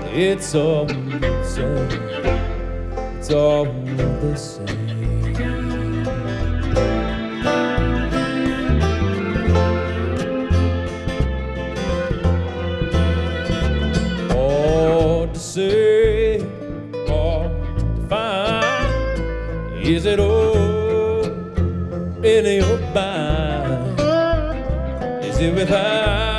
It's all the same. It's all the same. Hard to say, hard to find. Is it all in your mind? Is it without?